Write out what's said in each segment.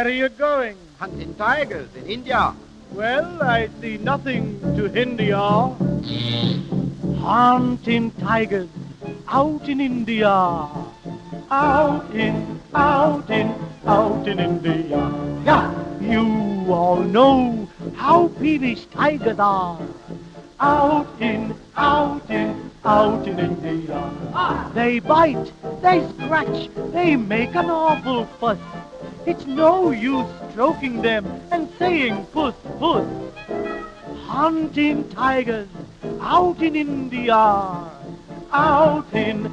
are you going? Hunting tigers in India. Well, I see nothing to hinder you. Hunting tigers out in India. Out in India. Yeah, you all know how peevish tigers are. Out in India. They bite, they scratch, they make an awful fuss. It's no use stroking them and saying puss, puss. Hunting tigers out in India. Out in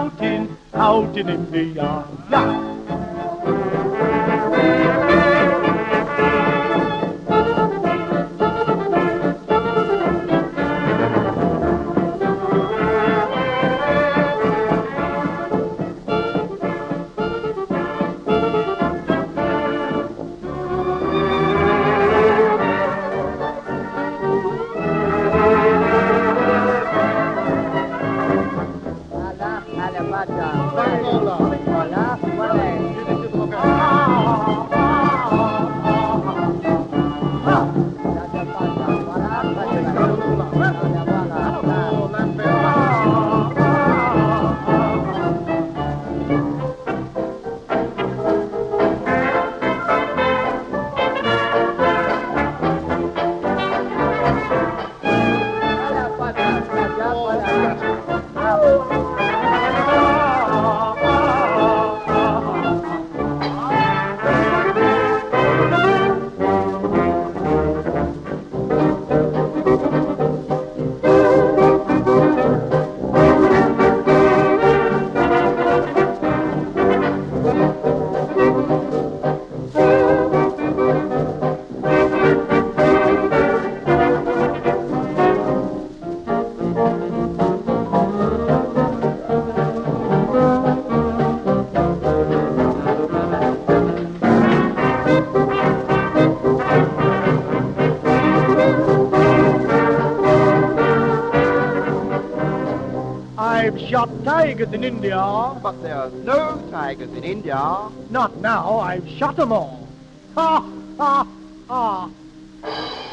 India. Yeah. I've shot tigers in India. But there are no tigers in India. Not now, I've shot 'em all. Ha, ha, ha.